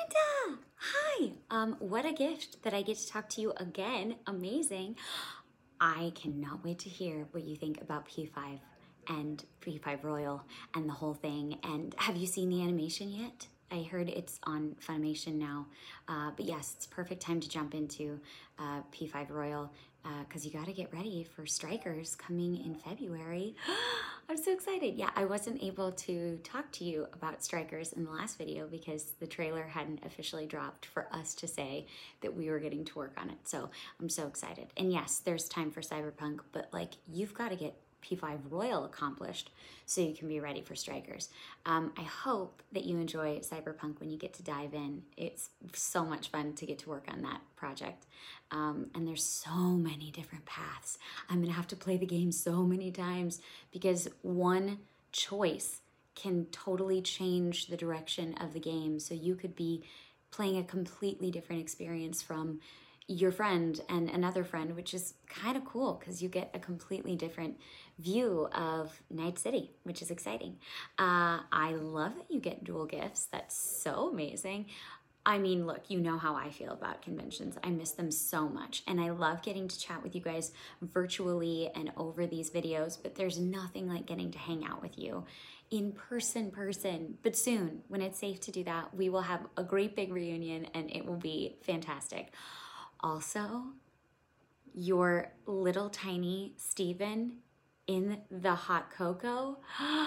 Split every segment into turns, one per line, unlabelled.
Linda! Hi! What a gift that I get to talk to you again. Amazing. I cannot wait to hear what you think about P5 and P5 Royal and the whole thing. And have you seen the animation yet? I heard it's on Funimation now. But yes, it's perfect time to jump into P5 Royal because you got to get ready for Strikers coming in February. I'm so excited. Yeah, I wasn't able to talk to you about Strikers in the last video because the trailer hadn't officially dropped for us to say that we were getting to work on it. So I'm so excited. And yes, there's time for Cyberpunk, but like you've got to get P5 Royal accomplished so you can be ready for Strikers. I hope that you enjoy Cyberpunk when you get to dive in. It's so much fun to get to work on that project. And there's so many different paths. I'm gonna have to play the game so many times because one choice can totally change the direction of the game. So you could be playing a completely different experience from your friend and another friend, which is kind of cool because you get a completely different view of Night City, which is exciting. I love that you get dual gifts. That's so amazing. I mean, look, you know how I feel about conventions. I miss them so much. And I love getting to chat with you guys virtually and over these videos, but there's nothing like getting to hang out with you in person. But soon, when it's safe to do that, we will have a great big reunion and it will be fantastic. Also, your little tiny Steven in the hot cocoa,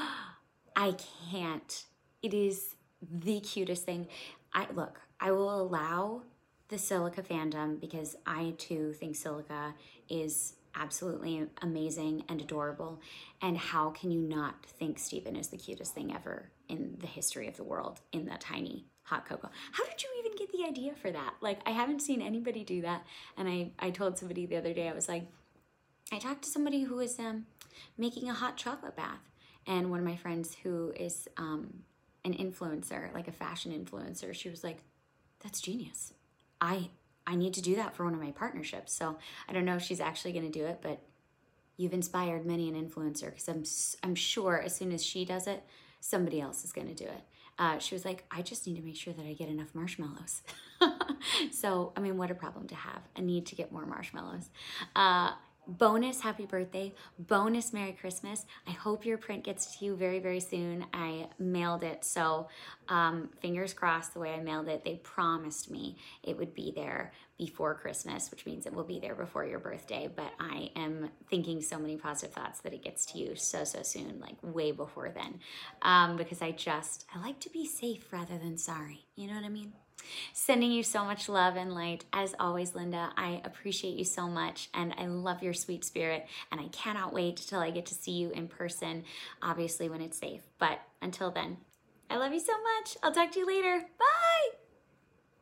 I can't. It is the cutest thing. I will allow the Silica fandom because I too think Silica is absolutely amazing and adorable. And how can you not think Steven is the cutest thing ever in the history of the world in that tiny hot cocoa? How did you even get the idea for that? Like, I haven't seen anybody do that. And I told somebody the other day, I was like, I talked to somebody who was making a hot chocolate bath. And one of my friends who is an influencer, like a fashion influencer, she was like, that's genius. I need to do that for one of my partnerships. So I don't know if she's actually going to do it, but you've inspired many an influencer because I'm sure as soon as she does it, somebody else is going to do it. She was like, I just need to make sure that I get enough marshmallows. So, I mean, what a problem to have. I need to get more marshmallows. Bonus happy birthday, bonus Merry Christmas. I hope your print gets to you very, very soon. I mailed it, so fingers crossed the way I mailed it. They promised me it would be there before Christmas, which means it will be there before your birthday, but I am thinking so many positive thoughts that it gets to you so soon, like way before then, because I like to be safe rather than sorry. You know what I mean? Sending you so much love and light. As always, Linda, I appreciate you so much and I love your sweet spirit and I cannot wait till I get to see you in person, obviously when it's safe. But until then, I love you so much. I'll talk to you later. Bye!